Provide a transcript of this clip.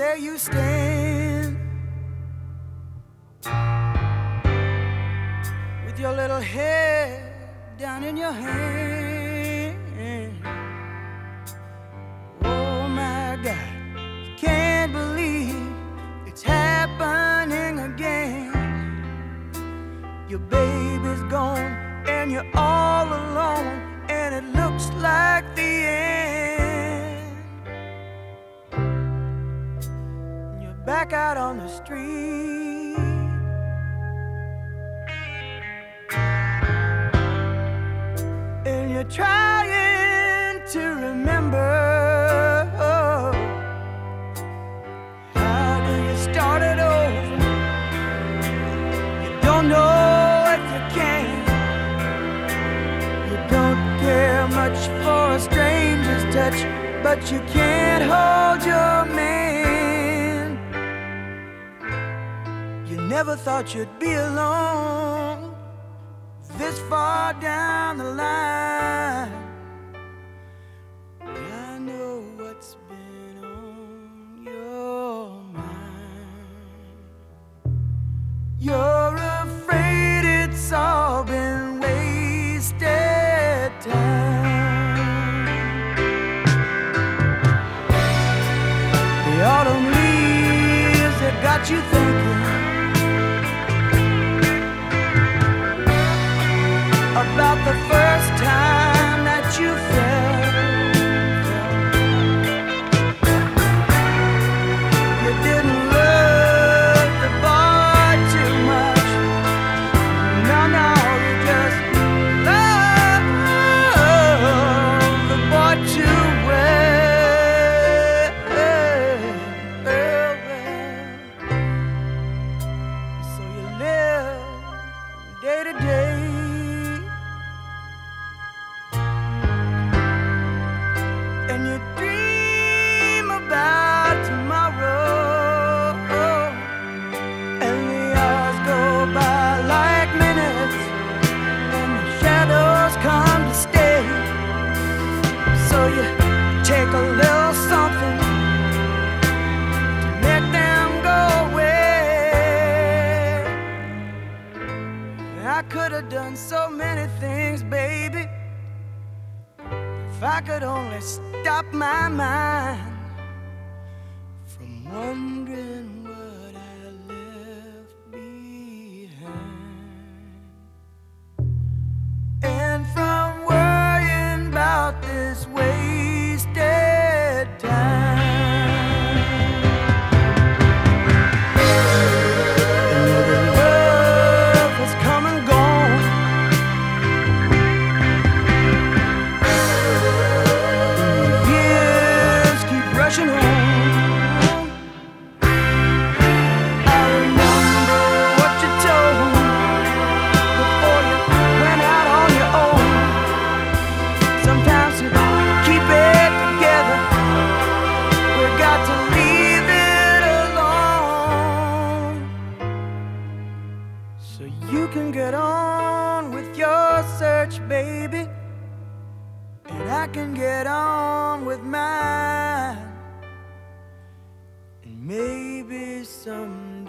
where you stand, with your little head down in your hand. Oh my God, can't believe it's happening again. Your baby's gone and you're all alone, and it looks like the end. You're back out on the street, and you're trying to remember. How do you start it over? You don't know if you can. You don't care much for a stranger's touch, but you can't hold your man. You never thought you'd be alone this far down the line. I know what's been on your mind. You're afraid it's all been wasted time. The autumn leaves that got you thinking about the first time that you felt. You didn't love the boy too much. No, no, you just love the boy too well. So you live day to day, and you dream about tomorrow, and the hours go by like minutes, and the shadows come to stay. So you take a little something to make them go away. And I could have done so many things, baby, if I could only stop my mind from wondering what I left behind, and from worrying about this wasted time. Another love has come and gone. Years keep rushing on. I remember what you told me before you went out on your own. Sometimes to keep it together, we got to leave it alone, so you can get on with your search, baby, and I can get on with mine. And maybe someday